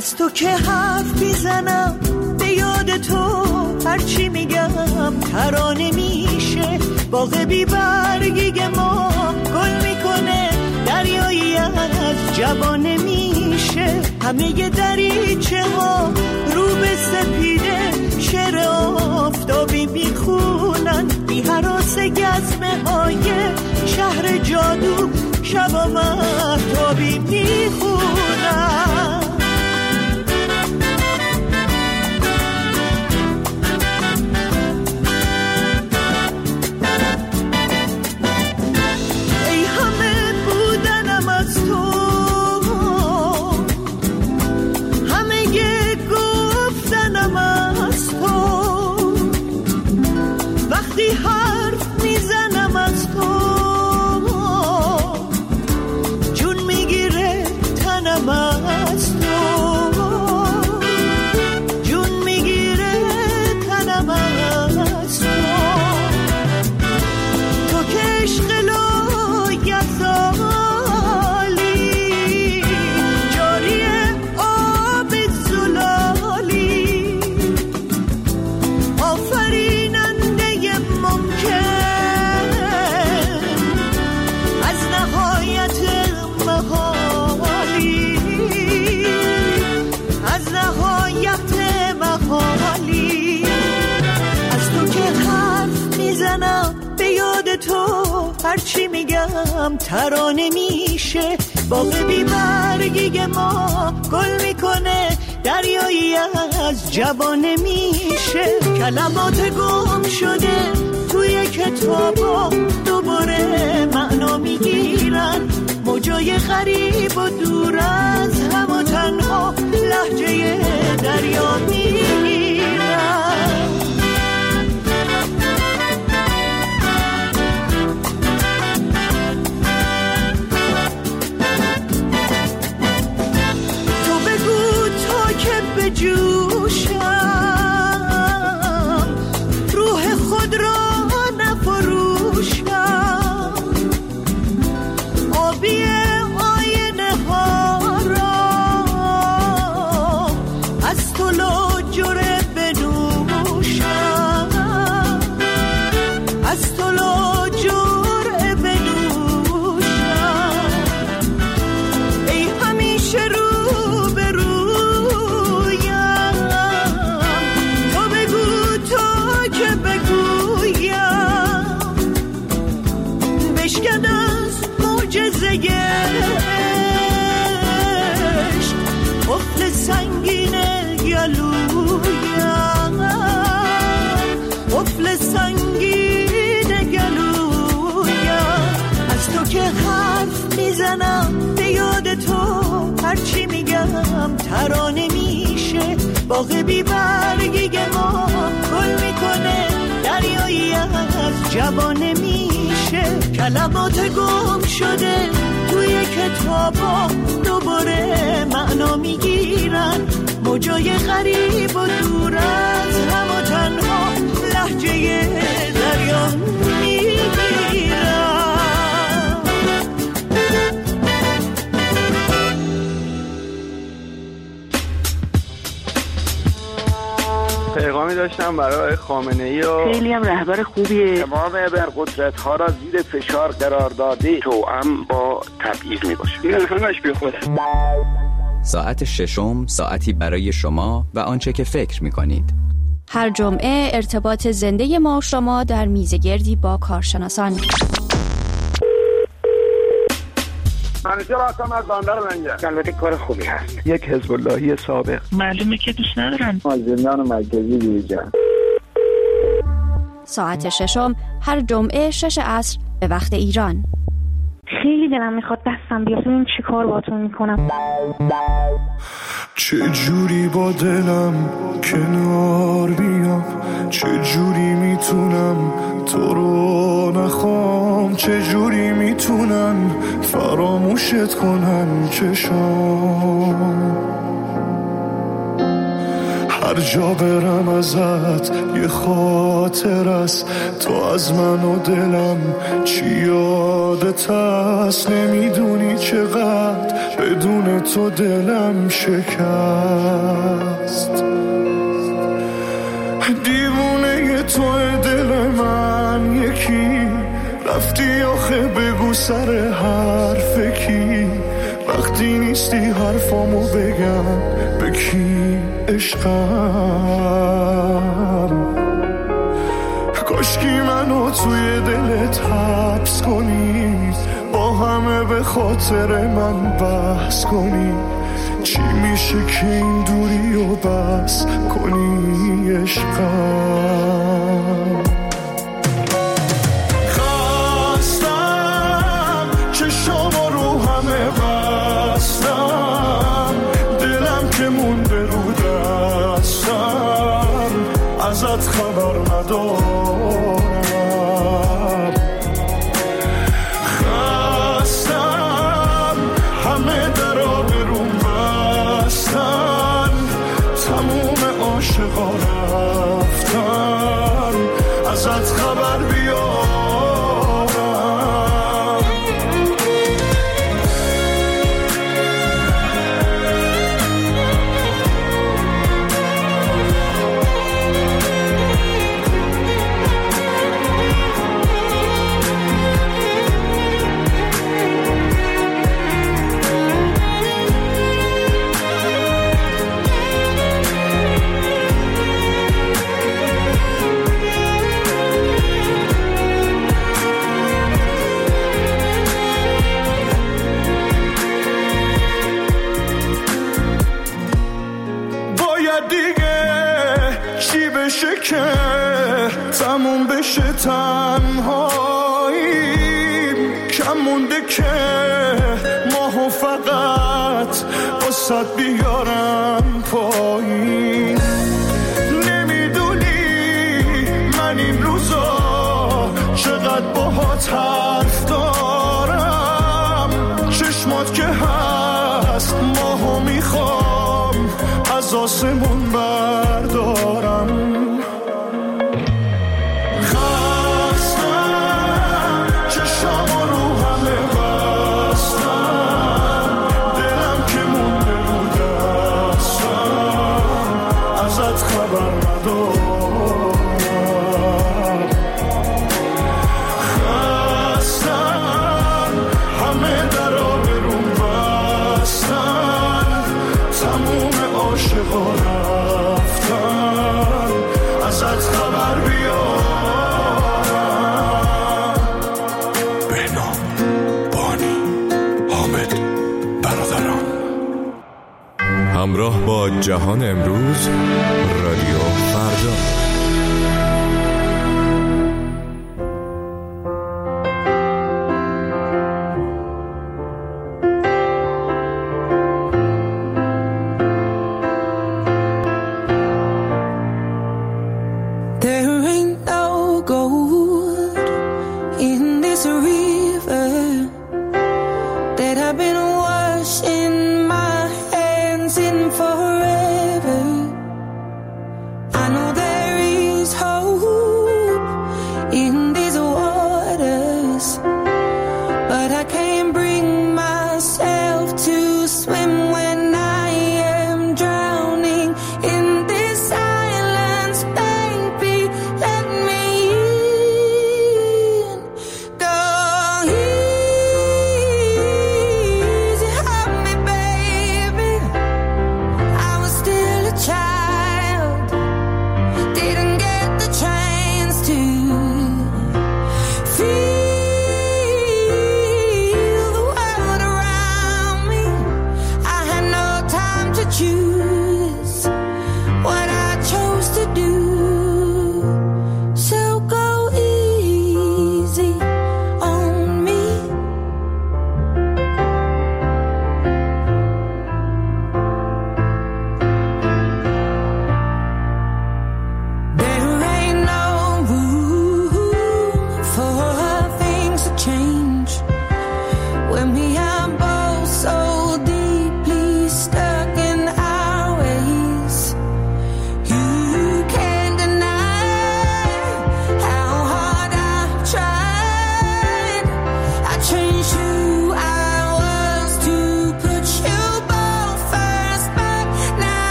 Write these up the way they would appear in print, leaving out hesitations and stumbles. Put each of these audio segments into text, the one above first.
از تو که حرف میزنم به یاد تو، هرچی میگم ترانه میشه. باغ بی برگی ما گل میکنه، دریایی از جوانه میشه. همه دریچه ها رو به سپیده، شعر آفتابی میخونن، بی هراس گزمه های شهر جادو، شبا مهتابی میخونن. هرچی میگم ترانه میشه. باغ بی برگی ما گل میکنه، دریایی از جوانه میشه. کلمات گم شده توی کتابا دوباره معنا میگیرن، موجای غریب و دور از هم و تنها لهجه دریا میگیرن. جوشم روح خود را نفروشم، آبی آینه ها را از تو لاجره بنوشم، از تو لاجره بنوشم. ای همیشه رو افت سنگین گلویم، افت سنگین گلویم. از تو که حرف میزنم به یاد تو، هرچی میگم ترانه میشه. باغ بی برگی ما گل میکنه، دریایی از جوانه میشه. کلمات گم شده توی کتابا دوباره معنا میگیرن، موجای غریب و دور از هم و تنها لهجه دریا میگیرن. پیغامی داشتم برای خامنه‌ای و خیلی هم رهبر خوبیه. تمام ابرقدرت‌ها را زیر فشار قرار داده، توأم با تبعیض میباشه. این همش بی خوده. ساعت ششم، ساعتی برای شما و آنچه که فکر می‌کنید. هر جمعه ارتباط زنده ما و شما در میزگردی با کارشناسان. منیجر هستم از بندر منجر. البته کار خوبی هست. یک حزب اللهی سابق. معلومه که دوست ندارن. از زندان مرکزی بیرون. ساعت ششم هر جمعه 6 عصر به وقت ایران. خیلی دلم میخواد دستم بیاد، این چی کار باتون میکنم. چه جوری با دلم کنار بیام، چه جوری میتونم تو رو نخوام، چه جوری میتونن فراموشت کنن چشام. هر جا برم ازت یه خاطر است. تو از من و دلم چی یادت هست؟ نمیدونی چقدر بدون تو دلم شکست. دیوونه توی دل من یکی، رفتی آخه بگو سر حرف کی؟ وقتی نیستی حرفامو بگم به کی عشقم. کاشکی منو توی دلت حبس کنی، با همه به خاطر من بحث کنی. چی میشه که این دوری و بس کنی عشقم. خستم چشامو رو همه بستم، دلم که مونده رو دستم، ازت خبر ندارم. خستم همه درا برون بستن، تموم عاشقا رفتن، ازت خبر بیارم. که تموم بشه تنهاییم، کم مونده که ماهو فقط واسد بیارم پایین. نمیدونی من این روزا چقدر باهات حرف دارم، چشمات که هست ماهو میخوام از آسمون بردارم. همراه با جهان امروز، رادیو فردا. In this silence, baby, let me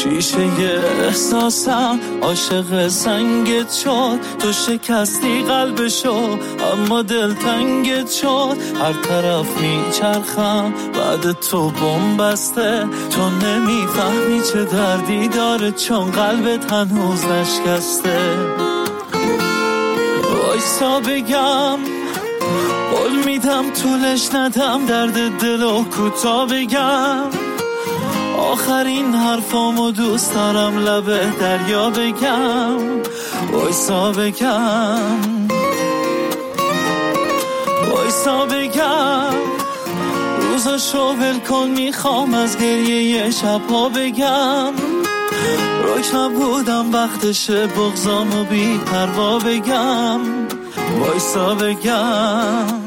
شیشه احساسم عاشق سنگت شد، تو شکستی قلبشو اما دل تنگت شد. هر طرف میچرخم بعد تو بمبسته، تو نمیفهمی چه دردی داره چون قلبت هنوز نشکسته. وایسا بگم قول میدم طولش ندم، درد دلو کوتا بگم. آخرین حرفامو دوست دارم لب دریا بگم. وایسا بگم وایسا بگم، روزاشو ول کن میخوام از گریه شبها بگم. روک نبودم وقتشه بغضامو بی پروا بگم. وایسا بگم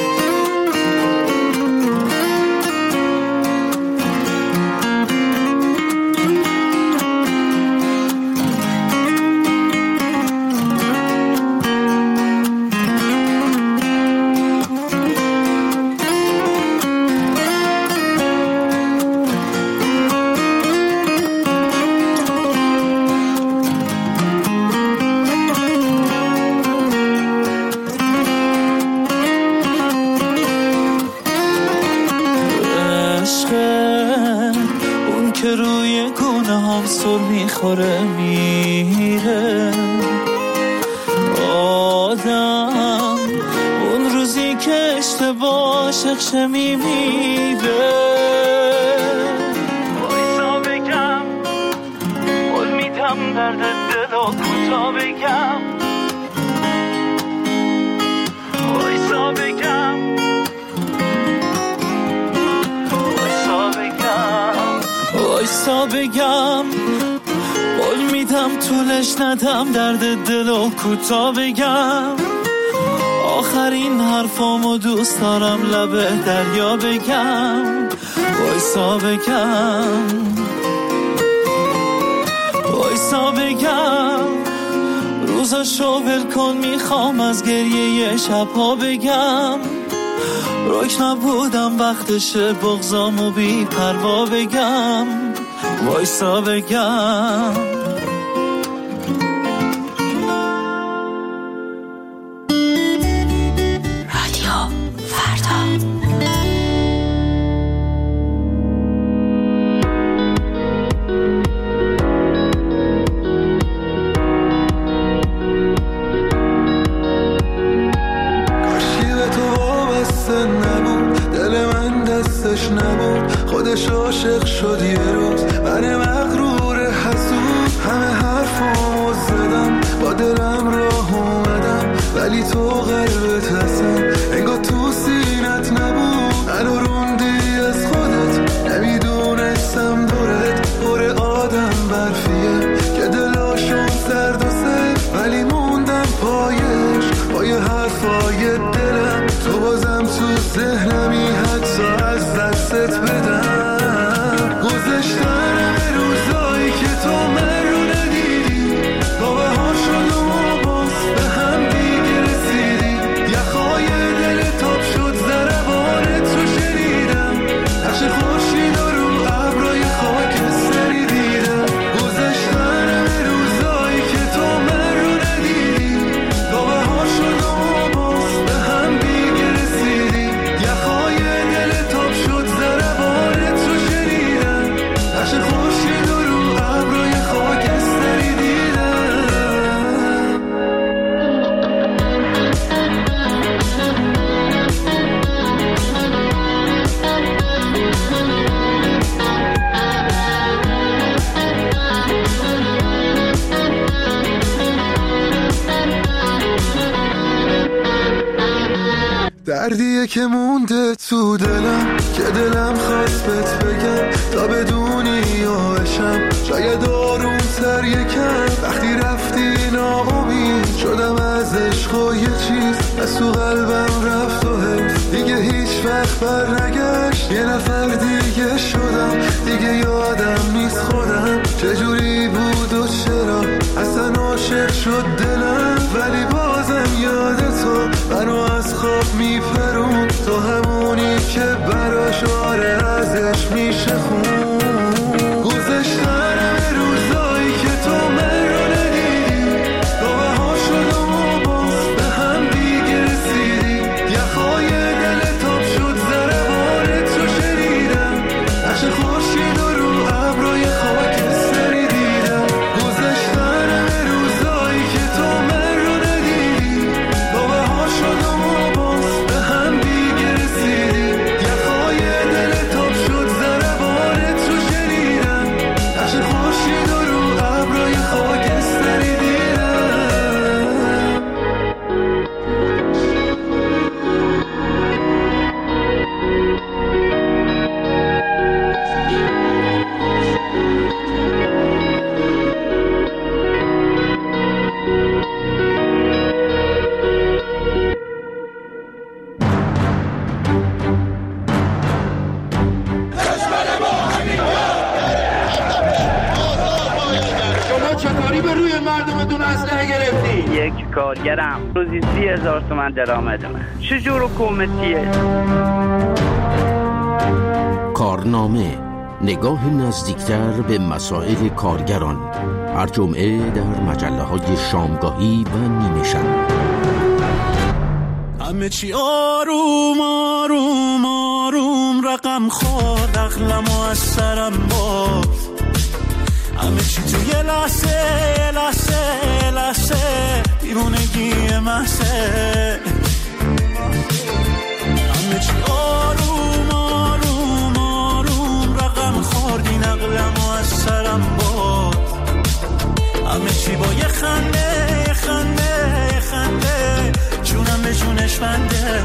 سر میخوره میره آدم، اون روزی که اشتباه شخشه میمیره. وایسا بگم قول میدم درد دلو کوتا بگم. وایسا بگم وایسا بگم وایسا بگم، قول میدم طولش ندم درد دلو کوتا بگم. آخرین حرفامو دوست دارم لب دریا بگم. وایسا بگم وایسا بگم، روزاشو ول کن میخوام از گریه شبها بگم. روک نبودم وقتشه بغضامو بی پروا بگم. وایسا بگم رادیو فردا. کاشی به تو وابسته نبود، دل من دستش نبود، خودش عاشق شد یه روز. من مغرور حسود همه حرفامو زدم، با دلم راه اومدم ولی تو قلبت هستم انگار تو سینت نبود. منو روندی از خودت، نمیدونستم دورت پر آدم برفیه که دلاشون سرد و سر، ولی موندم پایش پای حرفای دلم. تو بازم تو ذهنمی حتی از دستت بدم. گذشتن روزایی که تو من رو ندیدی، باوه ها شد و باز به هم دیگه رسیدی. یخهای دل تاب شد ضربانت رو شنیدم، نقش خورشید رو ابرای خاکستری دیدم. گذشتن روزایی که تو من رو ندیدی، باوه ها شد و باز به هم دیگه رسیدی. یخهای دل تاب شد ضربانت رو شنیدم، نقش خورشید رو ابرای خاکستری دیدم. دردیه که مونده تو دلم که دلم خواست بهت بگم تا بدونی آشم. شاید آروم تر یکم وقتی رفتی ناامید شدم از عشق و یه چیز از تو قلبم رفت و حفظ دیگه هیچ وقت بر نگشت. یه نفر دیگه شدم دیگه یادم نیست خودم چجوری بود و چرا اصلا عاشق شد دلم. ولی بازم یاد تو منو از خواب میپرون، تو همونی که براش آره ازش میشه خون. گذشتن مردمتون اسلحه گرفتین؟ یک کارگرم روزی 30,000 تومان درآمدمه. چجور حکومتیه؟ کارنامه، نگاه نزدیکتر به مسائل کارگران، هر جمعه در مجله‌های شامگاهی و نیمه شب. همه چی آروم آروم آروم رقم خورد، عقلمو از سرم برد. همه چی تو یه لحظه دیوونگی محضه. همه چی آروم آروم آروم رقم خورد، این عقلمو از سرم برد. همه چی با یه خنده جونم به جونش بنده.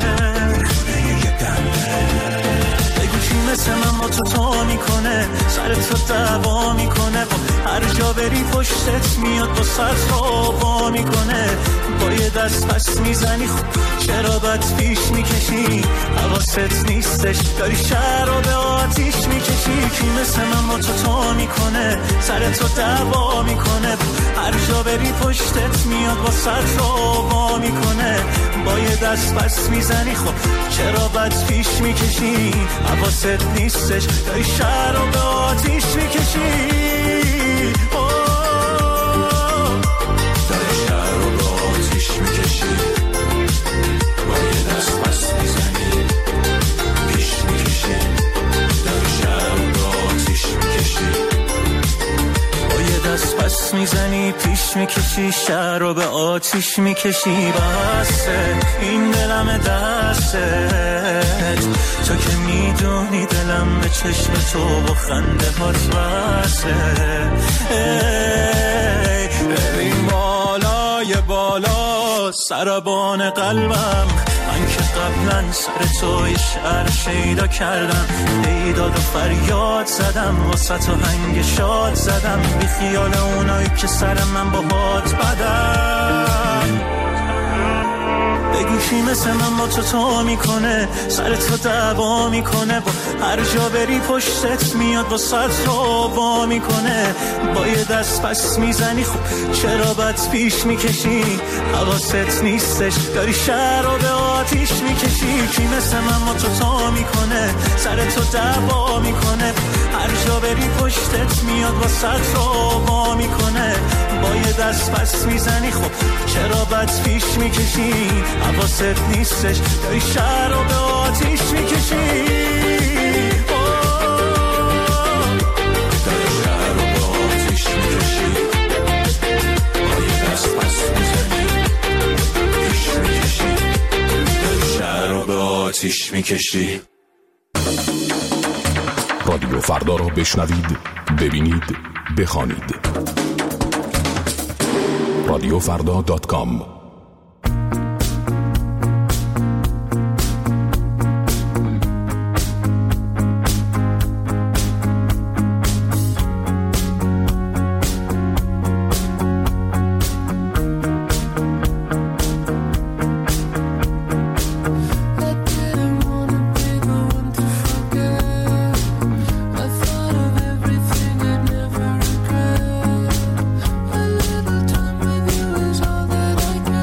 بگو کی مثل من با تو میکنه، سر تو دعوا میکنه، با هر جا بری پشتت میاد با سر وا میکنه. با یه دست پس میزنی خب چرا بد پیش میکشی، حواست نیستش داری شهر رو به آتیش میکشی. کی مثل من با تو میکنه، سر تو دعوا میکنه، هر جا بری پشتت میاد با سر وا میکنه. با یه دست پس میزنی خب چرا بد پیش میکشی، حواست نیستش داری شهر رو به آتیش میکشی. داری شهر رو به آتیش میکشی. با یه دست پس میزنی پیش میکشی، داری شهر رو به آتیش میکشی. با یه دست پس میزنی پیش میکشی، شهر رو به آتیش میکشی. بسه این دلم دستت، تو که میدونی دلم به چشم تو و خنده هات بسه. ببین بالای بالا سربان قلبم، من که قبلا سر تو یه شعر شیدا کردم، دیداد و فریاد زدم، واسه تو هنگ شاد زدم، بی خیال اونایی که سر من با هات بدن. بگو کی مثل من با تو میکنه، سر تو دعوا میکنه، با هر جا بری پشتت میاد با سر وا میکنه. با یه دست پس میزنی خب چرا بد پیش میکشی، حواست نیستش داری شهر رو به آتیش میکشی. کی مثل من با تو میکنه، سر تو دعوا میکنه، هر جا بری پشتت میاد با سر وا میکنه. با یه دست پس میزنی خب چرا بد پیش میکشی، حواست نیستش داری شهر رو به آتیش میکشی. داری شهر رو به آتیش میکشی. با یه دست پس میزنی پیش میکشی، داری شهر رو به آتیش میکشی. رادیو فردا را بشنوید، ببینید، بخوانید. رادیوفردا.com I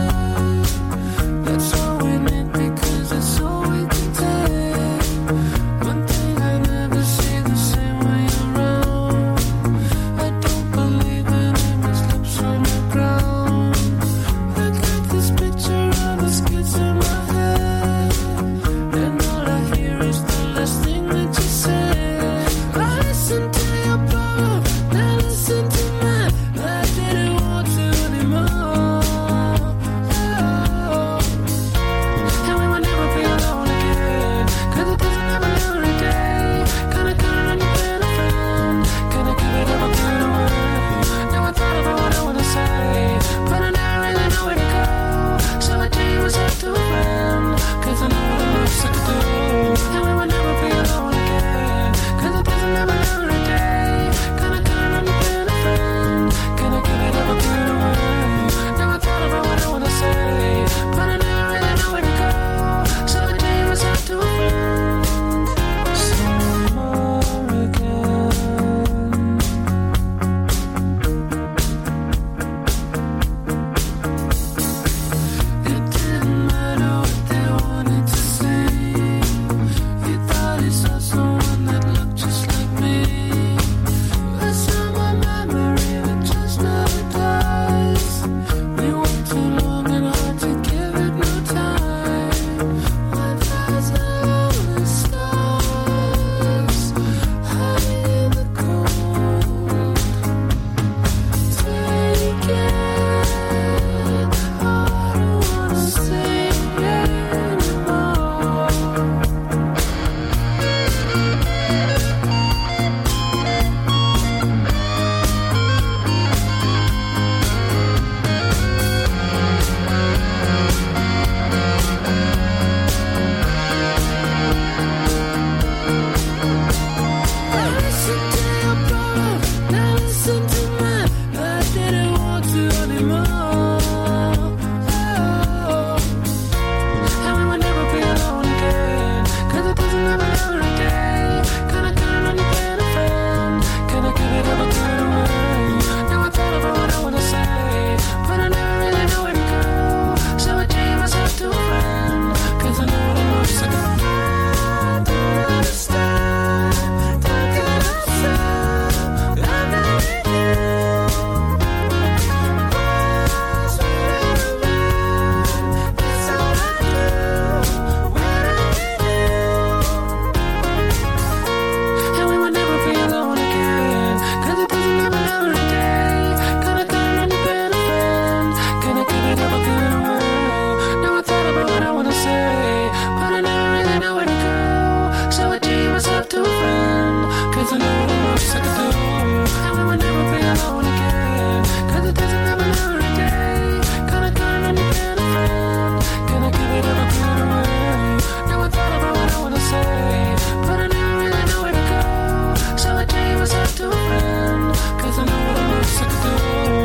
most I could do. And we will never be alone again, 'cause it doesn't ever matter a day. Gonna turn and you get a friend, gonna give it up, give it away. Never thought about what I wanna say, but I never really know where to go. So I gave myself to a friend, 'cause I know what the most I could do.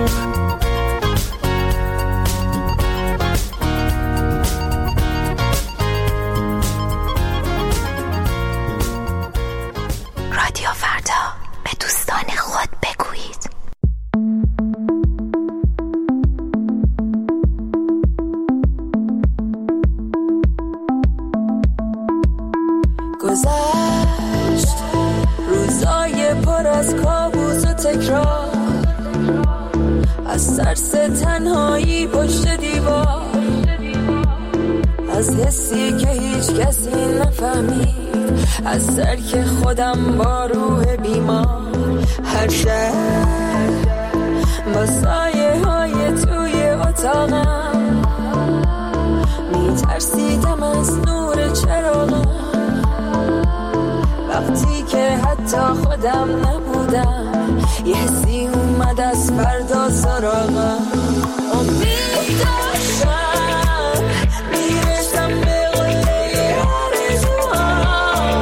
رادیو فردا، به دوستان خود بگویید. گذشت روزای پر از کابوس و تکرار، از ترس تنهایی پشت دیوار، از حسی که هیچ کسی نفهمید، از ترک خودم با روح بیمار. هر شب با سایه های توی اتاقم میترسیدم از نور چراغم، وقتی که حتی خودم نبودم یه حسی اومد از فردا سراغم. امید داشتم میرسم به قله آرزوام،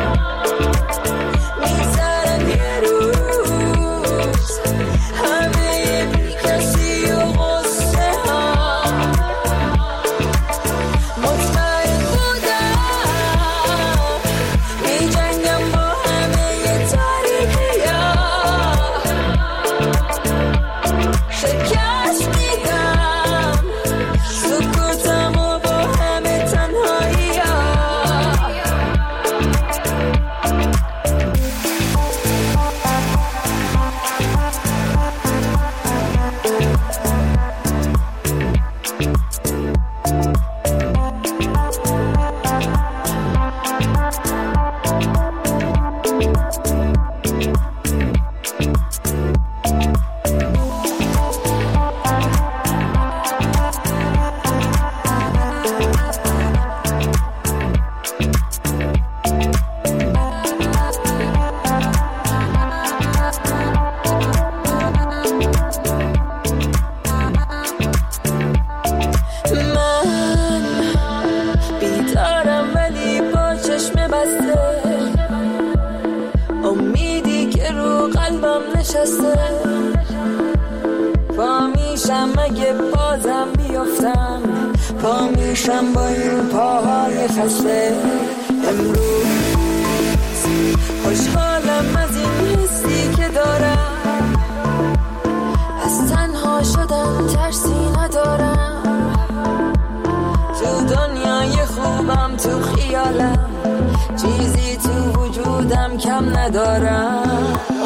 میذارم یه روز همه بی کسی و غصه ها. مطمئن بودم میجنگم با همه تاریکی ها، شکست میدم سکوتم و با همه تنهایی ها. من بیدارم ولی با چشم بسته، امیدی که رو قلبم نشسته. پا میشم اگه بازم بیفتم، پا میشم با این پاهای خسته. امروز خوشحالم از این حسی که دارم، از تنها شدن ترسی ندارم. تو دنیای خوبم، تو خیالم، چیزی تو وجودم کم ندارم.